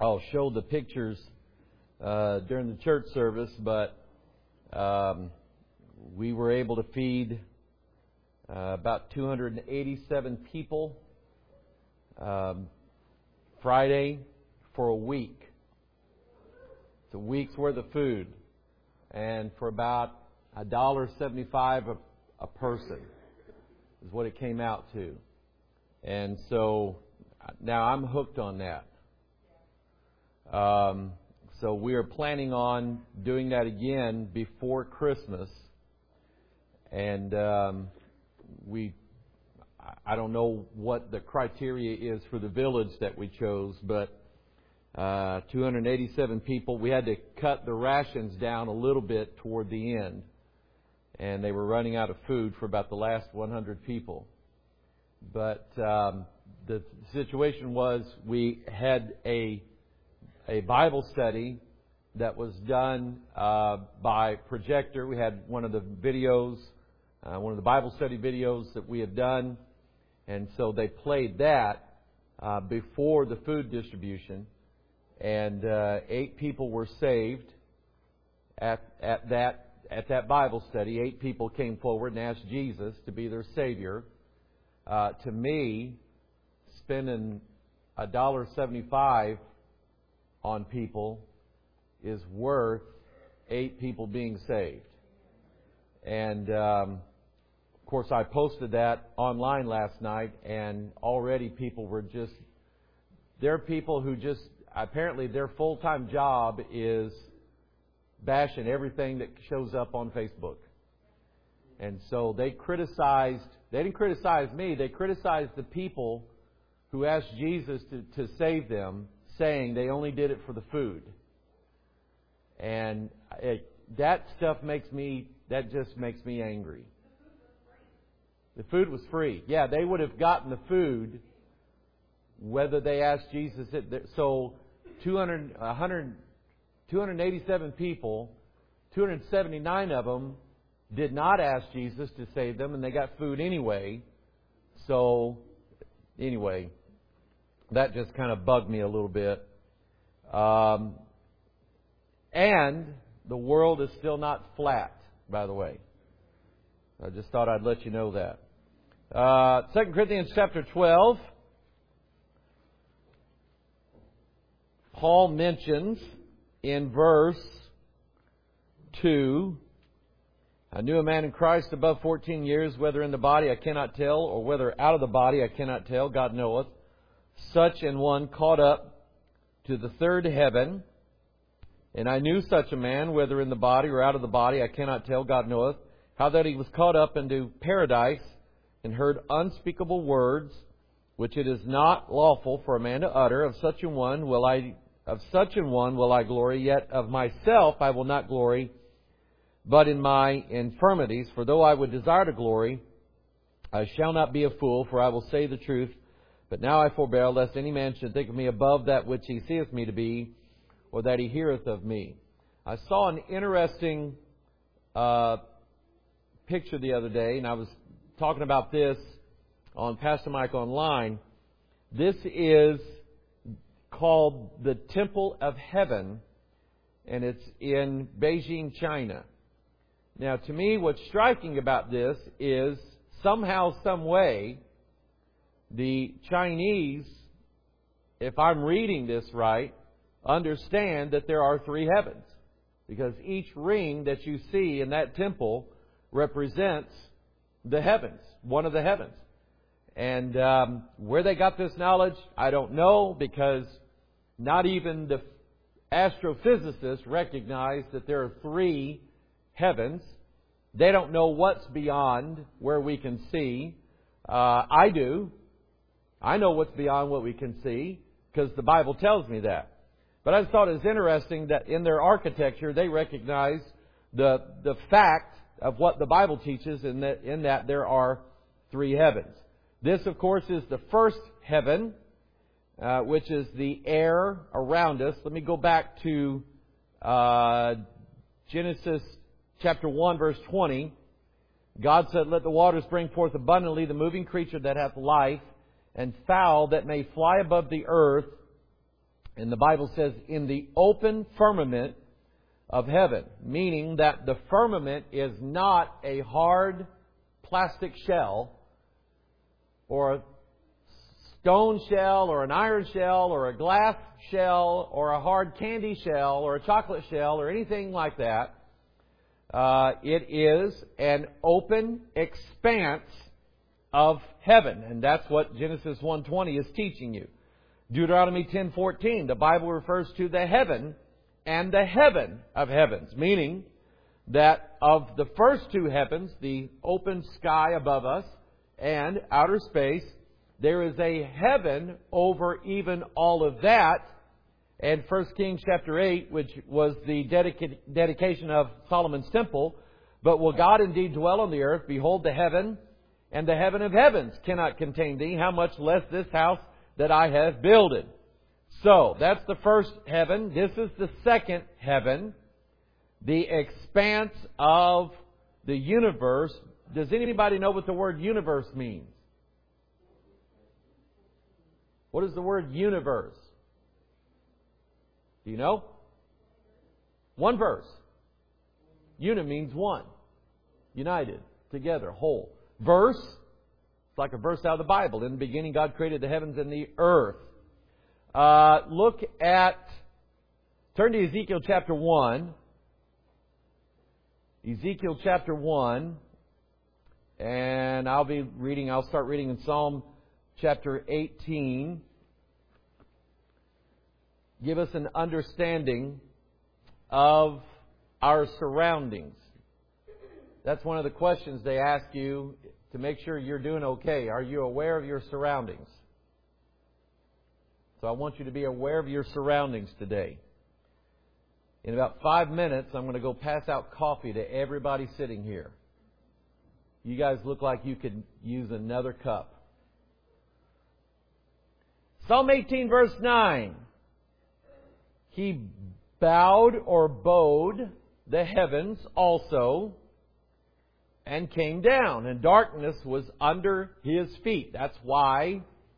I'll show the pictures during the church service, but we were able to feed about 287 people Friday for a week. It's a week's worth of food, and for about $1.75 a person is what it came out to. And so now I'm hooked on that. So we are planning on doing that again before Christmas. And I don't know what the criteria is for the village that we chose, but 287 people. We had to cut the rations down a little bit toward the end, and they were running out of food for about the last 100 people. But the situation was we had a Bible study that was done by projector. We had one of the videos, one of the Bible study videos that we had done, and so they played that before the food distribution, and 8 people were saved at that Bible study. 8 people came forward and asked Jesus to be their Savior. To me, spending $1.75 on people is worth 8 people being saved. And of course, I posted that online last night, and already people were just... There are people who just... Apparently, their full-time job is bashing everything that shows up on Facebook. And so they criticized... They didn't criticize me. They criticized the people who asked Jesus to save them, saying they only did it for the food. And that stuff that just makes me angry. The food was free. Yeah, they would have gotten the food whether they asked Jesus. So 287 people, 279 of them did not ask Jesus to save them, and they got food anyway. So, anyway, that just kind of bugged me a little bit. And the world is still not flat, by the way. I just thought I'd let you know that. 2 Corinthians chapter 12. Paul mentions in verse 2, I knew a man in Christ above 14 years, whether in the body I cannot tell, or whether out of the body I cannot tell, God knoweth. Such an one caught up to the third heaven. And I knew such a man, whether in the body or out of the body, I cannot tell, God knoweth, how that he was caught up into paradise, and heard unspeakable words, which it is not lawful for a man to utter. Of such an one will I glory, yet of myself I will not glory, but in my infirmities. For though I would desire to glory, I shall not be a fool, for I will say the truth. But now I forbear, lest any man should think of me above that which he seeth me to be, or that he heareth of me. I saw an interesting picture the other day, and I was talking about this on Pastor Mike Online. This is called the Temple of Heaven, and it's in Beijing, China. Now, to me, what's striking about this is somehow, some way, the Chinese, if I'm reading this right, understand that there are 3 heavens. Because each ring that you see in that temple represents the heavens, one of the heavens. And where they got this knowledge, I don't know, because not even the astrophysicists recognize that there are 3 heavens. They don't know what's beyond where we can see. I do. I know what's beyond what we can see, because the Bible tells me that. But I just thought it was interesting that in their architecture they recognize the fact of what the Bible teaches, in that there are 3 heavens. This, of course, is the first heaven, which is the air around us. Let me go back to Genesis chapter 1, verse 20. God said, "Let the waters bring forth abundantly the moving creature that hath life, and fowl that may fly above the earth, And the Bible says, in the open firmament of heaven, meaning that the firmament is not a hard plastic shell or a stone shell or an iron shell or a glass shell or a hard candy shell or a chocolate shell or anything like that. It is an open expanse of heaven. And that's what Genesis 1:20 is teaching you. Deuteronomy 10:14, the Bible refers to the heaven and the heaven of heavens, meaning that of the first two heavens, the open sky above us and outer space, there is a heaven over even all of that. And 1 Kings chapter 8, which was the dedication of Solomon's temple, but will God indeed dwell on the earth? Behold, the heaven and the heaven of heavens cannot contain thee. How much less this house that I have builded. So, that's the first heaven. This is the second heaven. The expanse of the universe. Does anybody know what the word universe means? What is the word universe? Do you know? One verse. Uni means one. United. Together. Whole. Verse. It's like a verse out of the Bible. In the beginning, God created the heavens and the earth. Turn to Ezekiel chapter 1. Ezekiel chapter 1. And I'll start reading in Psalm chapter 18. Give us an understanding of our surroundings. That's one of the questions they ask you to make sure you're doing okay. Are you aware of your surroundings? So I want you to be aware of your surroundings today. In about 5 minutes, I'm going to go pass out coffee to everybody sitting here. You guys look like you could use another cup. Psalm 18 verse 9. He bowed the heavens also and came down, and darkness was under His feet. That's why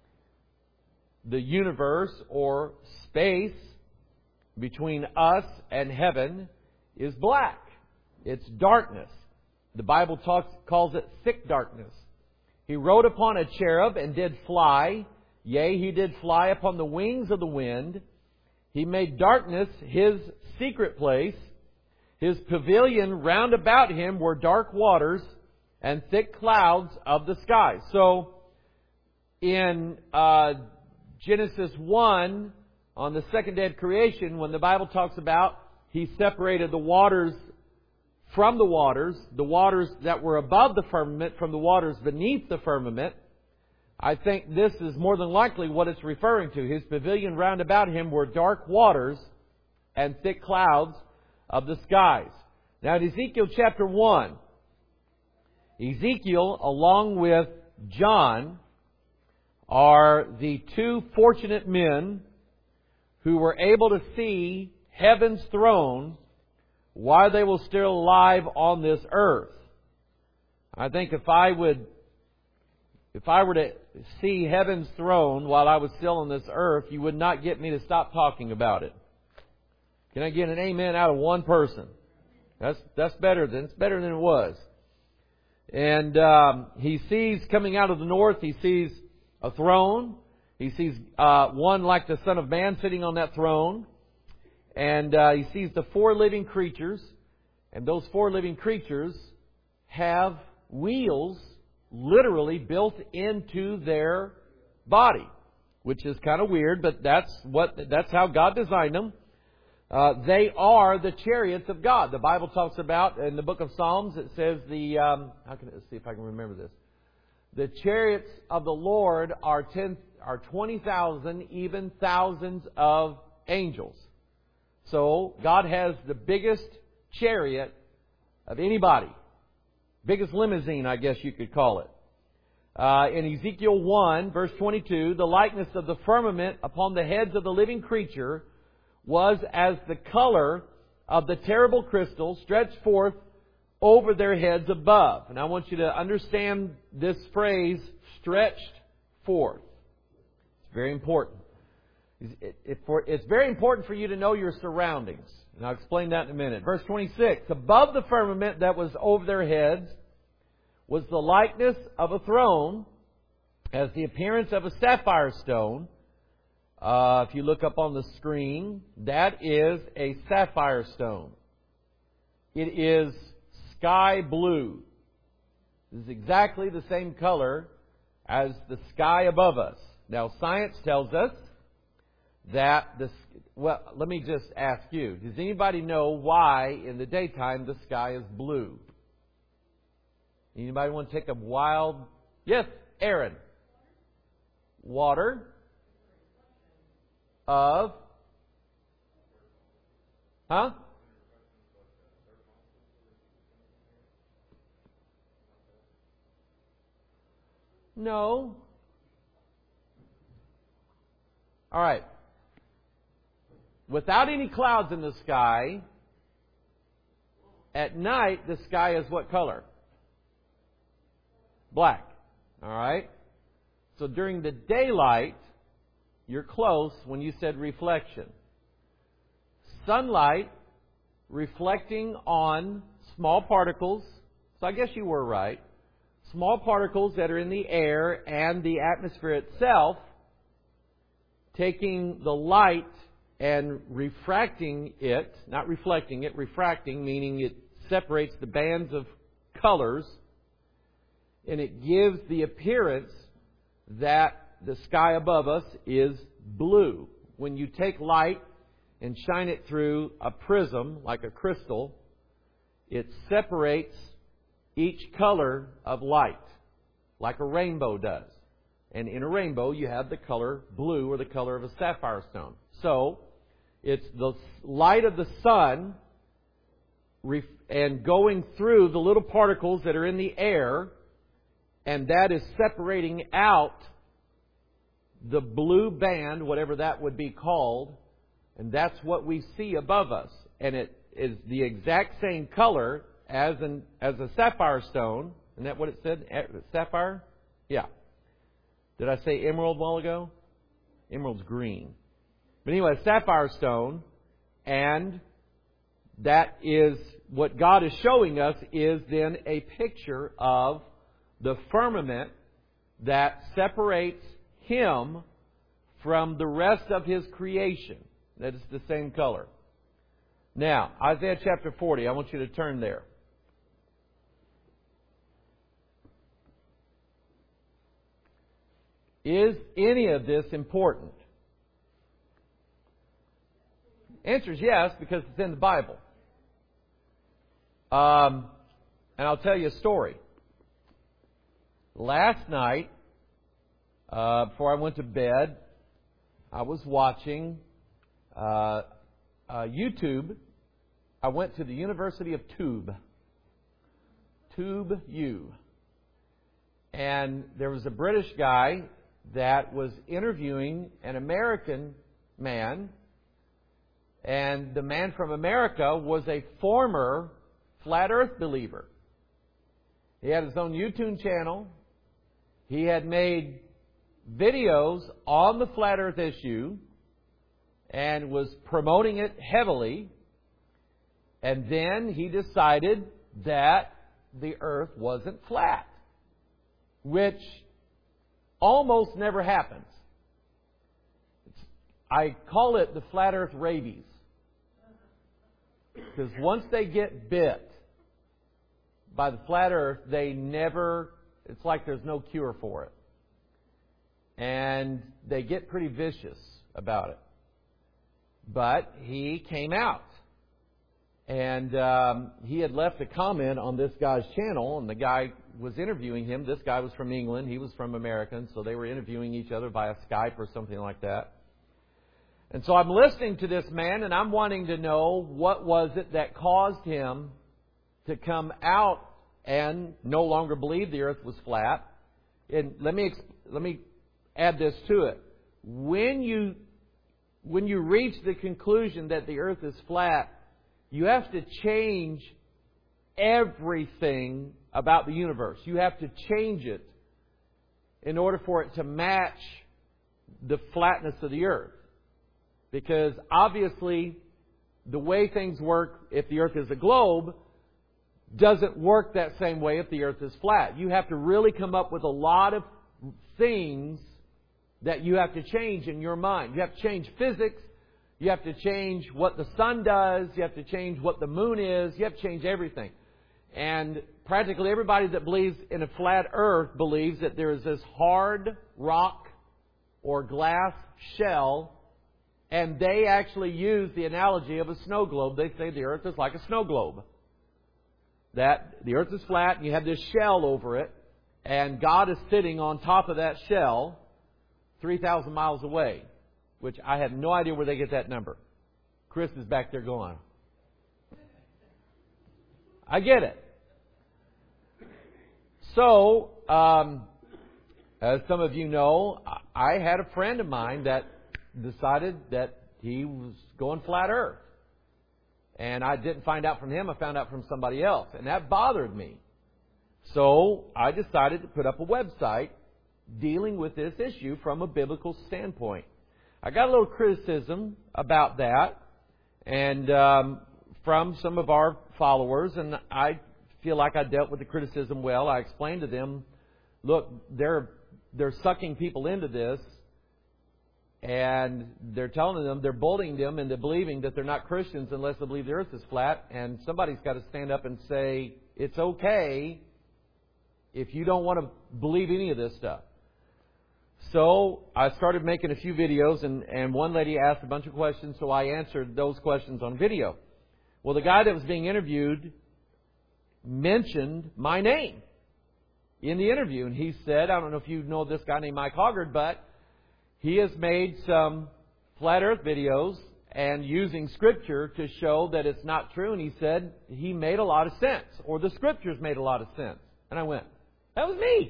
the universe or space between us and heaven is black. It's darkness. The Bible calls it thick darkness. He rode upon a cherub and did fly. Yea, He did fly upon the wings of the wind. He made darkness His secret place. His pavilion round about Him were dark waters and thick clouds of the sky. So, in Genesis 1, on the second day of creation, when the Bible talks about He separated the waters from the waters that were above the firmament from the waters beneath the firmament, I think this is more than likely what it's referring to. His pavilion round about Him were dark waters and thick clouds of the skies. Now, in Ezekiel chapter 1, Ezekiel, along with John, are the two fortunate men who were able to see heaven's throne while they were still alive on this earth. I think if I were to see heaven's throne while I was still on this earth, you would not get me to stop talking about it. Can I get an amen out of one person? That's better than it was. And he sees coming out of the north, he sees a throne. He sees one like the Son of Man sitting on that throne. And he sees the four living creatures. And those four living creatures have wheels literally built into their body, which is kind of weird, but that's how God designed them. They are the chariots of God. The Bible talks about in the book of Psalms. It says see if I can remember this. The chariots of the Lord are 20,000, even thousands of angels. So God has the biggest chariot of anybody. Biggest limousine, I guess you could call it. In Ezekiel 1, verse 22, the likeness of the firmament upon the heads of the living creature was as the color of the terrible crystal stretched forth over their heads above. And I want you to understand this phrase, stretched forth. It's very important. It's very important for you to know your surroundings. And I'll explain that in a minute. Verse 26. Above the firmament that was over their heads was the likeness of a throne, as the appearance of a sapphire stone. If you look up on the screen, that is a sapphire stone. It is sky blue. This is exactly the same color as the sky above us. Now, science tells us that well, let me just ask you, does anybody know why in the daytime the sky is blue? Anybody want to take a wild... Yes, Aaron. Water of... Huh? No. All right. Without any clouds in the sky, at night the sky is what color? Black. All right? So during the daylight, you're close when you said reflection. Sunlight reflecting on small particles. So I guess you were right. Small particles that are in the air and the atmosphere itself, taking the light and refracting it, not reflecting it, refracting, meaning it separates the bands of colors, and it gives the appearance that the sky above us is blue. When you take light and shine it through a prism, like a crystal, it separates each color of light, like a rainbow does. And in a rainbow, you have the color blue, or the color of a sapphire stone. So, it's the light of the sun and going through the little particles that are in the air, and that is separating out the blue band, whatever that would be called, and that's what we see above us. And it is the exact same color as a sapphire stone. Isn't that what it said? Sapphire? Yeah. Did I say emerald a while ago? Emerald's green. But anyway, sapphire stone, and that is what God is showing us, is then a picture of the firmament that separates Him from the rest of His creation. That is the same color. Now, Isaiah chapter 40, I want you to turn there. Is any of this important? Answer is yes, because it's in the Bible. And I'll tell you a story. Last night, before I went to bed, I was watching YouTube. I went to the University of Tube U. And there was a British guy that was interviewing an American man. And the man from America was a former flat earth believer. He had his own YouTube channel. He had made videos on the flat earth issue and was promoting it heavily. And then he decided that the earth wasn't flat, which almost never happens. I call it the flat earth rabies. Because once they get bit by the flat earth, it's like there's no cure for it. And they get pretty vicious about it. But he came out. And he had left a comment on this guy's channel, and the guy was interviewing him. This guy was from England. He was from America, and so they were interviewing each other via Skype or something like that. And so I'm listening to this man, and I'm wanting to know what was it that caused him to come out and no longer believe the earth was flat. And let me add this to it. When you reach the conclusion that the earth is flat, you have to change everything about the universe. You have to change it in order for it to match the flatness of the earth. Because obviously, the way things work if the earth is a globe doesn't work that same way if the earth is flat. You have to really come up with a lot of things that you have to change in your mind. You have to change physics. You have to change what the sun does. You have to change what the moon is. You have to change everything. And practically everybody that believes in a flat earth believes that there is this hard rock or glass shell, and they actually use the analogy of a snow globe. They say the earth is like a snow globe. That the earth is flat and you have this shell over it, and God is sitting on top of that shell 3,000 miles away, which I have no idea where they get that number. Chris is back there going, I get it. So, as some of you know, I had a friend of mine that decided that he was going flat earth. And I didn't find out from him, I found out from somebody else. And that bothered me. So I decided to put up a website dealing with this issue from a biblical standpoint. I got a little criticism about that and from some of our followers, and I feel like I dealt with the criticism well. I explained to them, look, they're sucking people into this, and they're telling them, they're bullying them into believing that they're not Christians unless they believe the earth is flat, and somebody's got to stand up and say, it's okay if you don't want to believe any of this stuff. So I started making a few videos, and one lady asked a bunch of questions, so I answered those questions on video. Well, the guy that was being interviewed mentioned my name in the interview, and he said, I don't know if you know this guy named Mike Hoggard, but he has made some flat earth videos and using Scripture to show that it's not true, and he said he made a lot of sense, or the Scriptures made a lot of sense. And I went, that was me.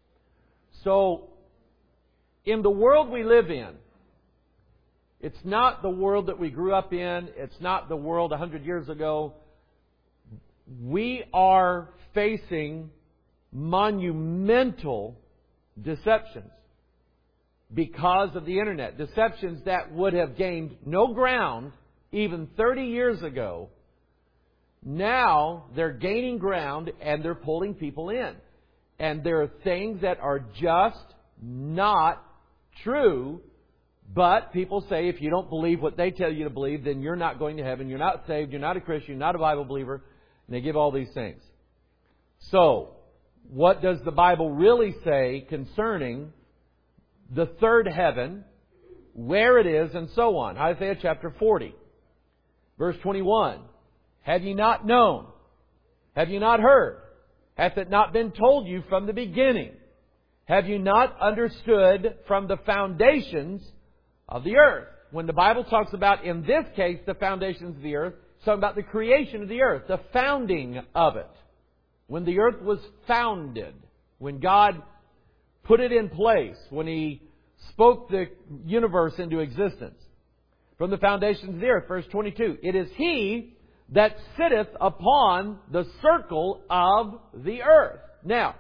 So, in the world we live in, it's not the world that we grew up in. It's not the world 100 years ago. We are facing monumental deceptions because of the Internet. Deceptions that would have gained no ground even 30 years ago. Now they're gaining ground and they're pulling people in. And there are things that are just not true, but people say if you don't believe what they tell you to believe, then you're not going to heaven, you're not saved, you're not a Christian, you're not a Bible believer, and they give all these things. So, what does the Bible really say concerning the third heaven, where it is, and so on? Isaiah chapter 40, verse 21. Have ye not known? Have you not heard? Hath it not been told you from the beginning? Have you not understood from the foundations of the earth? When the Bible talks about, in this case, the foundations of the earth, it's talking about the creation of the earth, the founding of it. When the earth was founded, when God put it in place, when He spoke the universe into existence. From the foundations of the earth, verse 22, it is He that sitteth upon the circle of the earth. Now,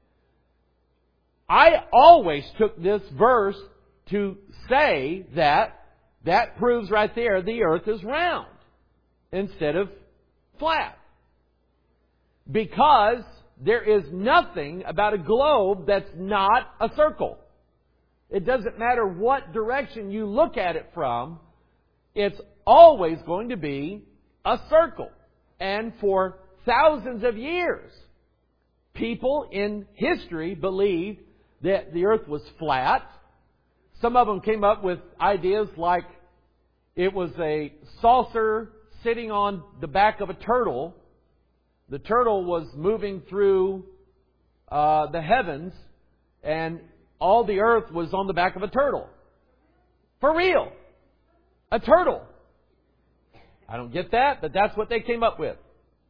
I always took this verse to say that proves right there the earth is round instead of flat. Because there is nothing about a globe that's not a circle. It doesn't matter what direction you look at it from, it's always going to be a circle. And for thousands of years, people in history believed that the earth was flat. Some of them came up with ideas like it was a saucer sitting on the back of a turtle. The turtle was moving through the heavens, and all the earth was on the back of a turtle. For real. A turtle. I don't get that, but that's what they came up with.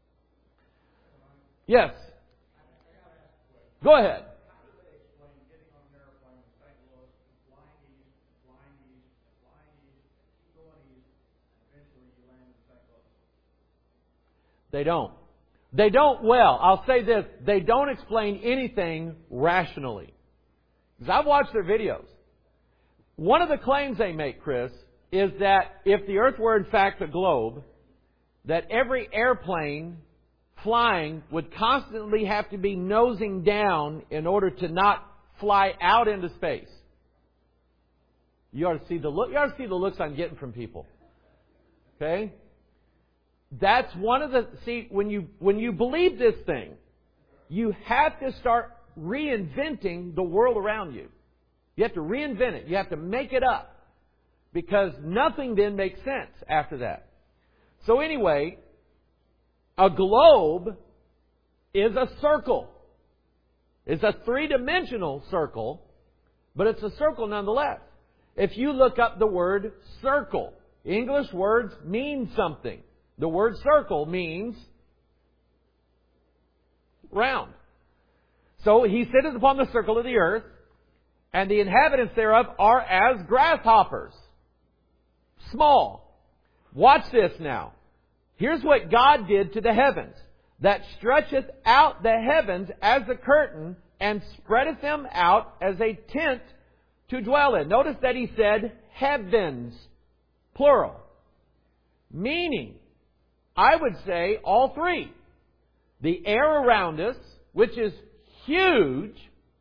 Yes. Go ahead. They don't. They don't, well, I'll say this, they don't explain anything rationally. Because I've watched their videos. One of the claims they make, Chris, is that if the earth were in fact a globe, that every airplane flying would constantly have to be nosing down in order to not fly out into space. You ought to see the look. You ought to see the looks I'm getting from people. Okay? That's one of the... See, when you believe this thing, you have to start reinventing the world around you. You have to reinvent it. You have to make it up. Because nothing then makes sense after that. So anyway, a globe is a circle. It's a three-dimensional circle, but it's a circle nonetheless. If you look up the word circle, English words mean something. The word circle means round. So he sitteth upon the circle of the earth, and the inhabitants thereof are as grasshoppers. Small. Watch this now. Here's what God did to the heavens. That stretcheth out the heavens as a curtain, and spreadeth them out as a tent to dwell in. Notice that he said heavens, plural. Meaning, I would say all three. The air around us, which is huge.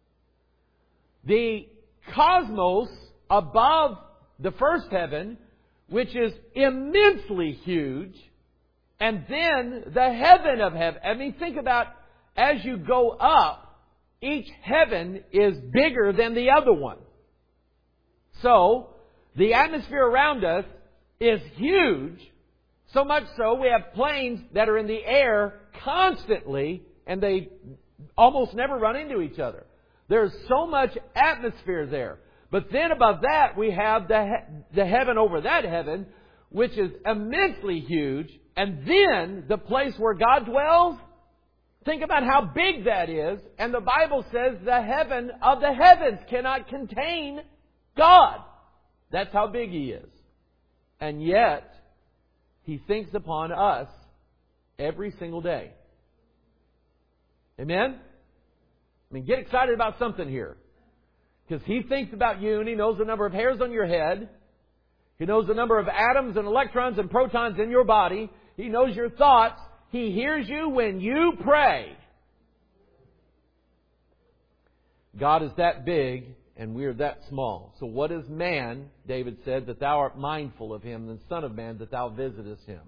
The cosmos above the first heaven, which is immensely huge. And then the heaven of heaven. I mean, think about as you go up, each heaven is bigger than the other one. So, the atmosphere around us is huge. So much so, we have planes that are in the air constantly, and they almost never run into each other. There's so much atmosphere there. But then above that, we have the heaven over that heaven, which is immensely huge. And then the place where God dwells, think about how big that is. And the Bible says the heaven of the heavens cannot contain God. That's how big He is. And yet, He thinks upon us every single day. Amen? I mean, get excited about something here. Because He thinks about you, and He knows the number of hairs on your head. He knows the number of atoms and electrons and protons in your body. He knows your thoughts. He hears you when you pray. God is that big, and we are that small. So what is man, David said, that thou art mindful of him, and Son of Man, that thou visitest him?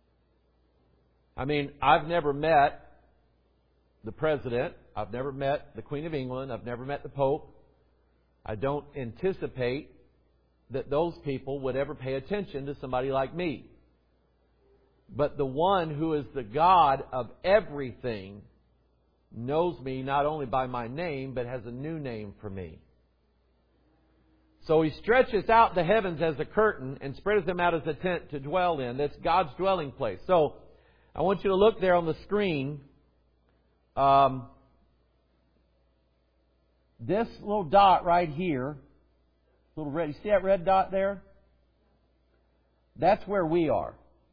I mean, I've never met the President. I've never met the Queen of England. I've never met the Pope. I don't anticipate that those people would ever pay attention to somebody like me. But the one who is the God of everything knows me not only by my name, but has a new name for me. So He stretches out the heavens as a curtain and spreads them out as a tent to dwell in. That's God's dwelling place. So I want you to look there on the screen. This little dot right here, little red. You see that red dot there? That's where we are.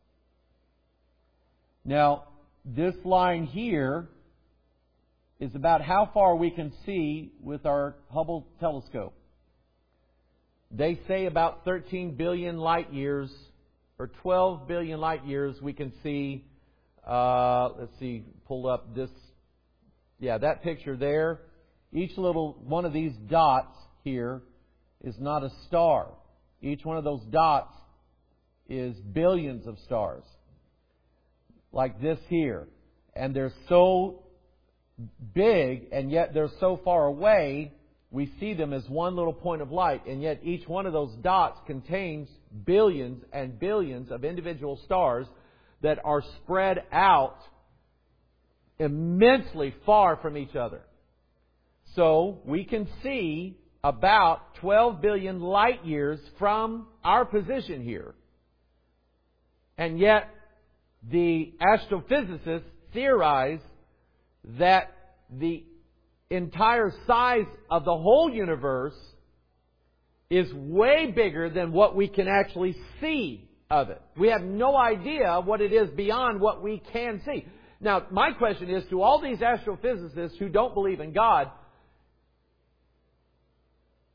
Now, this line here is about how far we can see with our Hubble telescope. They say about 13 billion light years, or 12 billion light years, we can see, let's see, pull up this, that picture there. Each little one of these dots here is not a star. Each one of those dots is billions of stars. Like this here. And they're so big, and yet they're so far away, we see them as one little point of light. And yet each one of those dots contains billions and billions of individual stars that are spread out immensely far from each other. So we can see about 12 billion light years from our position here. And yet the astrophysicists theorize that the entire size of the whole universe is way bigger than what we can actually see of it. We have no idea what it is beyond what we can see. Now, my question is to all these astrophysicists who don't believe in God,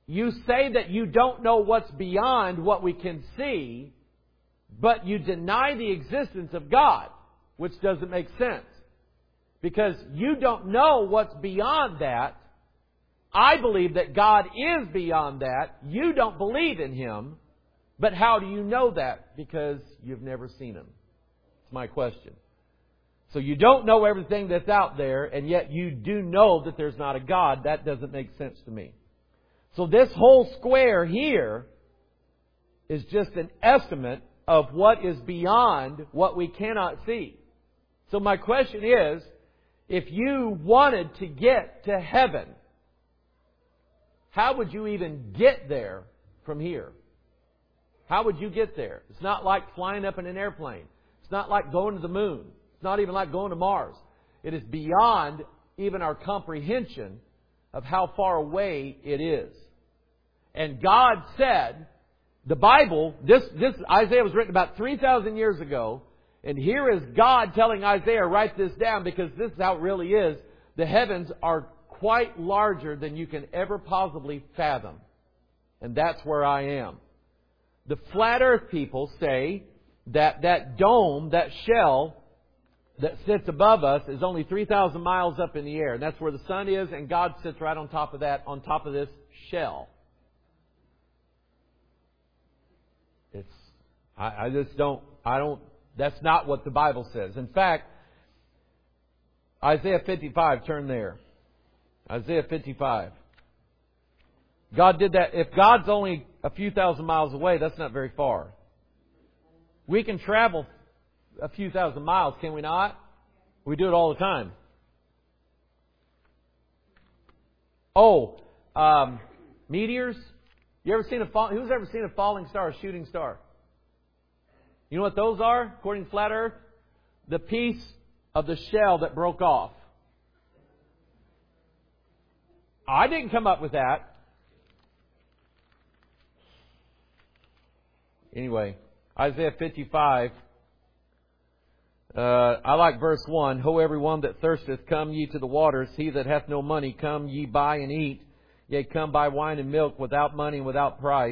you say that you don't know what's beyond what we can see, but you deny the existence of God, which doesn't make sense. Because you don't know what's beyond that. I believe that God is beyond that. You don't believe in Him. But how do you know that? Because you've never seen Him. It's my question. So you don't know everything that's out there, and yet you do know that there's not a God. That doesn't make sense to me. So this whole square here is just an estimate of what is beyond what we cannot see. So my question is, if you wanted to get to heaven, how would you even get there from here? How would you get there? It's not like flying up in an airplane. It's not like going to the moon. It's not even like going to Mars. It is beyond even our comprehension of how far away it is. And God said, the Bible, this Isaiah was written about 3,000 years ago. And here is God telling Isaiah, write this down because this is how it really is. The heavens are quite larger than you can ever possibly fathom. And that's where I am. The flat earth people say that that dome, that shell that sits above us is only 3,000 miles up in the air. And that's where the sun is, and God sits right on top of that, on top of this shell. That's not what the Bible says. In fact, Isaiah 55, turn there. Isaiah 55. God did that. If God's only a few thousand miles away, that's not very far. We can travel a few thousand miles, can we not? We do it all the time. Meteors. You ever seen who's ever seen a falling star, a shooting star? You know what those are, according to Flat Earth? The piece of the shell that broke off. I didn't come up with that. Anyway, Isaiah 55. I like verse 1. Ho, everyone that thirsteth, come ye to the waters. He that hath no money, come ye buy and eat. Yea, come buy wine and milk without money and without price.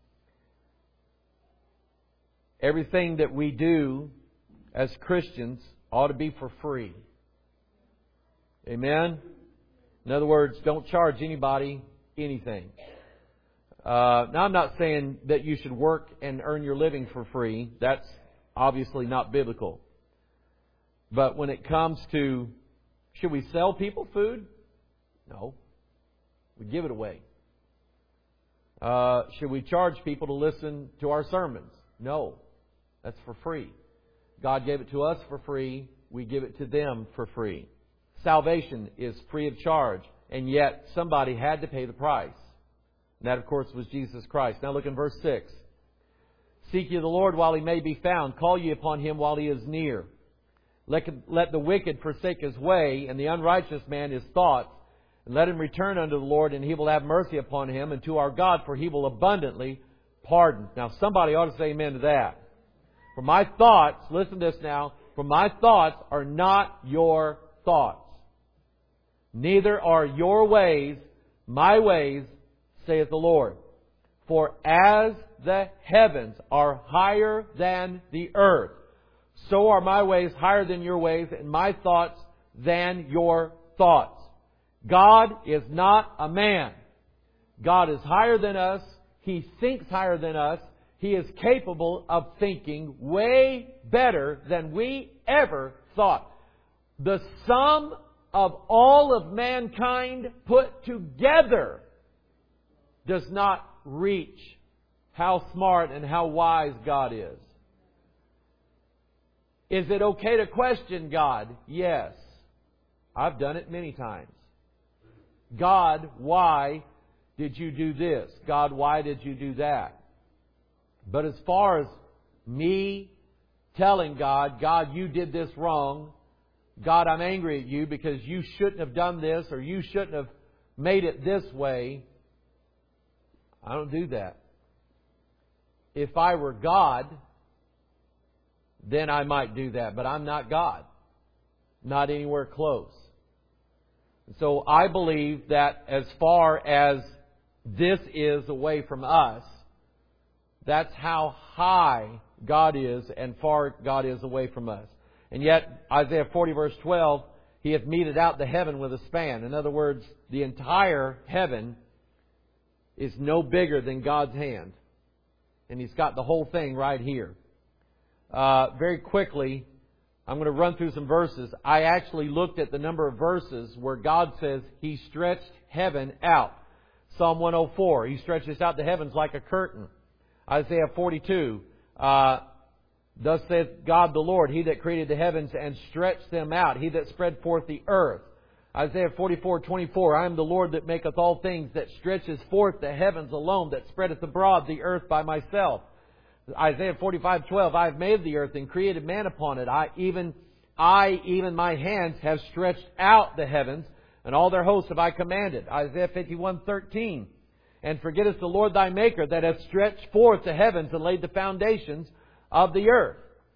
Everything that we do as Christians ought to be for free. Amen? In other words, don't charge anybody anything. Now, I'm not saying that you should work and earn your living for free. That's obviously not biblical. But when it comes to, should we sell people food? No. We give it away. Should we charge people to listen to our sermons? No. That's for free. God gave it to us for free. We give it to them for free. Salvation is free of charge. And yet somebody had to pay the price. And that, of course, was Jesus Christ. Now look in verse 6. Seek ye the Lord while He may be found. Call ye upon Him while He is near. Let the wicked forsake his way, and the unrighteous man his thoughts. And let him return unto the Lord, and He will have mercy upon him, and to our God, for He will abundantly pardon. Now somebody ought to say amen to that. For my thoughts, listen to this now, for my thoughts are not your thoughts. Neither are your ways my ways, saith the Lord. For as the heavens are higher than the earth, so are my ways higher than your ways, and my thoughts than your thoughts. God is not a man. God is higher than us. He thinks higher than us. He is capable of thinking way better than we ever thought. The sum of all of mankind put together does not reach how smart and how wise God is. Is it okay to question God? Yes. I've done it many times. God, why did you do this? God, why did you do that? But as far as me telling God, God, you did this wrong. God, I'm angry at you because you shouldn't have done this or you shouldn't have made it this way. I don't do that. If I were God, then I might do that. But I'm not God. Not anywhere close. So I believe that as far as this is away from us. That's how high God is and far God is away from us. And yet, Isaiah 40 verse 12, He hath meted out the heaven with a span. In other words, the entire heaven is no bigger than God's hand. And He's got the whole thing right here. Very quickly, I'm going to run through some verses. I actually looked at the number of verses where God says He stretched heaven out. Psalm 104, He stretches out the heavens like a curtain. Isaiah 42, thus saith God the Lord, He that created the heavens and stretched them out, He that spread forth the earth. Isaiah 44:24, I am the Lord that maketh all things, that stretches forth the heavens alone, that spreadeth abroad the earth by myself. Isaiah 45:12, I have made the earth and created man upon it. Even my hands have stretched out the heavens, and all their hosts have I commanded. Isaiah 51:13, and forgettest the Lord thy Maker, that hath stretched forth the heavens and laid the foundations of the earth.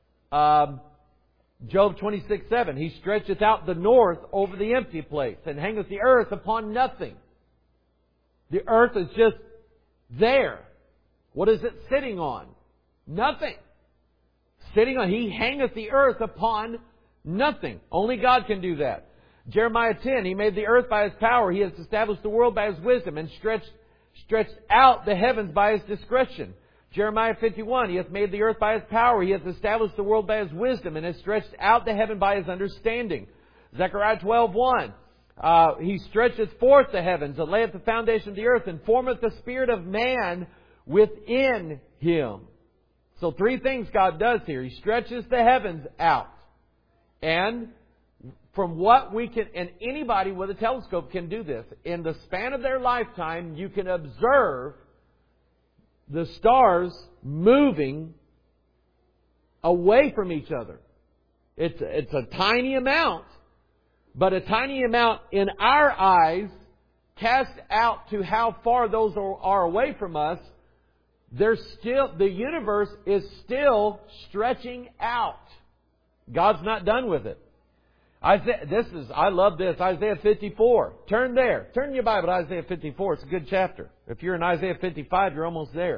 Job 26:7, He stretcheth out the north over the empty place, and hangeth the earth upon nothing. The earth is just there. What is it sitting on? Nothing. Sitting on, He hangeth the earth upon nothing. Only God can do that. Jeremiah 10, He made the earth by His power. He has established the world by His wisdom, and stretched out the heavens by His discretion. Jeremiah 51, He hath made the earth by His power. He hath established the world by His wisdom, and has stretched out the heaven by His understanding. Zechariah 12:1, He stretcheth forth the heavens, and layeth the foundation of the earth, and formeth the spirit of man within him. So 3 things God does here. He stretches the heavens out. And from what we can, and anybody with a telescope can do this, in the span of their lifetime, you can observe the stars moving away from each other. It's a tiny amount, but a tiny amount in our eyes, cast out to how far those are away from us, the universe is still stretching out. God's not done with it. I love this, Isaiah 54. Turn there. Turn your Bible to Isaiah 54. It's a good chapter. If you're in Isaiah 55, you're almost there.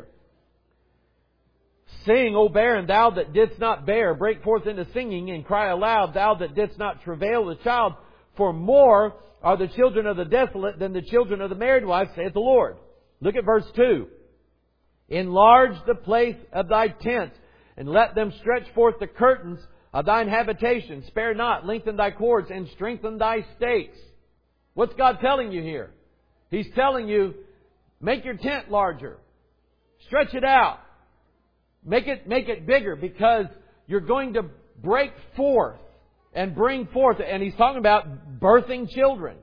Sing, O barren, thou that didst not bear, break forth into singing, and cry aloud, thou that didst not travail with child. For more are the children of the desolate than the children of the married wife, saith the Lord. Look at verse 2. Enlarge the place of thy tent, and let them stretch forth the curtains of thine habitation. Spare not, lengthen thy cords, and strengthen thy stakes. What's God telling you here? He's telling you, make your tent larger. Stretch it out. Make it bigger, because you're going to break forth and bring forth. And He's talking about birthing children.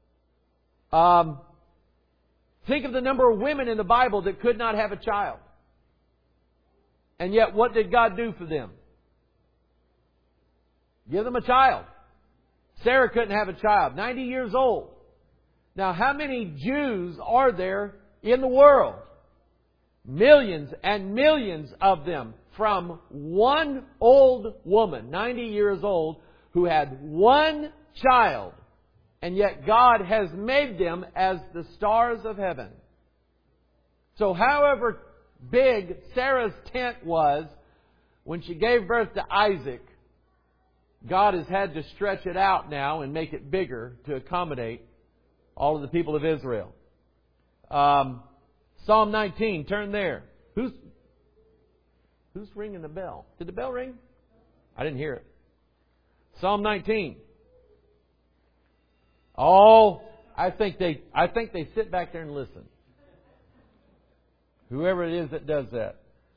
Think of the number of women in the Bible that could not have a child. And yet, what did God do for them? Give them a child. Sarah couldn't have a child. 90 years old. Now, how many Jews are there in the world? Millions and millions of them, from one old woman, 90 years old, who had one child. And yet God has made them as the stars of heaven. So however big Sarah's tent was, when she gave birth to Isaac, God has had to stretch it out now and make it bigger to accommodate all of the people of Israel. Psalm 19, turn there. Who's ringing the bell? Did the bell ring? I didn't hear it. Psalm 19. Oh, I think they sit back there and listen. Whoever it is that does that.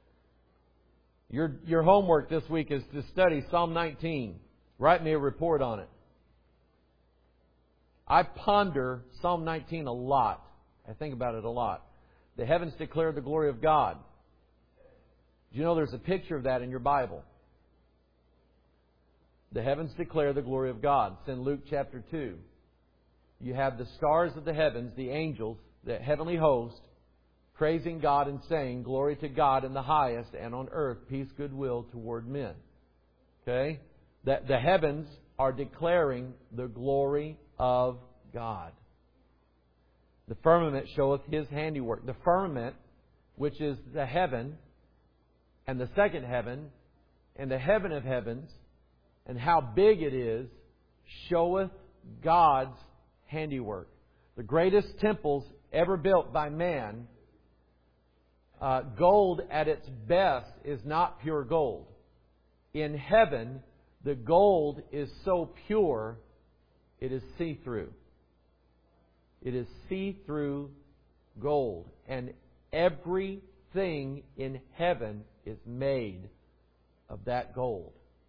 Your homework this week is to study Psalm 19. Write me a report on it. I ponder Psalm 19 a lot. I think about it a lot. The heavens declare the glory of God. Do you know there's a picture of that in your Bible? The heavens declare the glory of God. It's in Luke chapter 2. You have the stars of the heavens, the angels, the heavenly host, praising God and saying, glory to God in the highest, and on earth peace, goodwill toward men. Okay? The heavens are declaring the glory of God. The firmament showeth His handiwork. The firmament, which is the heaven, and the second heaven, and the heaven of heavens, and how big it is, showeth God's handiwork. The greatest temples ever built by man, gold at its best is not pure gold. In heaven, the gold is so pure, it is see-through. It is see-through gold. And everything in heaven is made of that gold.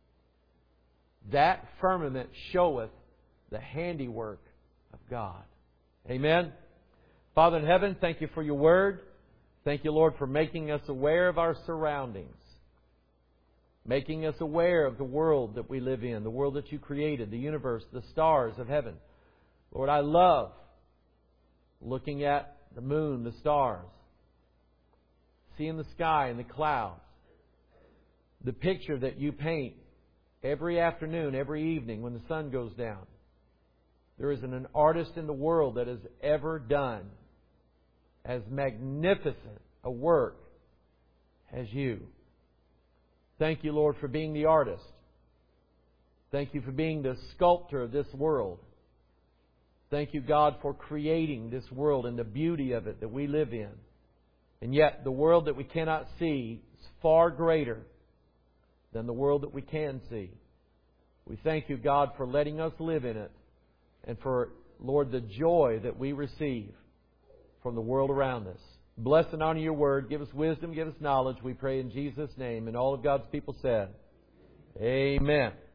That firmament showeth the handiwork of God. Amen. Father in heaven, thank You for Your Word. Thank You, Lord, for making us aware of our surroundings. Making us aware of the world that we live in, the world that You created, the universe, the stars of heaven. Lord, I love looking at the moon, the stars, seeing the sky and the clouds. The picture that You paint every afternoon, every evening when the sun goes down. There isn't an artist in the world that has ever done as magnificent a work as You. Thank You, Lord, for being the artist. Thank You for being the sculptor of this world. Thank You, God, for creating this world and the beauty of it that we live in. And yet, the world that we cannot see is far greater than the world that we can see. We thank You, God, for letting us live in it, and for, Lord, the joy that we receive from the world around us. Bless and honor Your Word. Give us wisdom, give us knowledge. We pray in Jesus' name. And all of God's people said, Amen.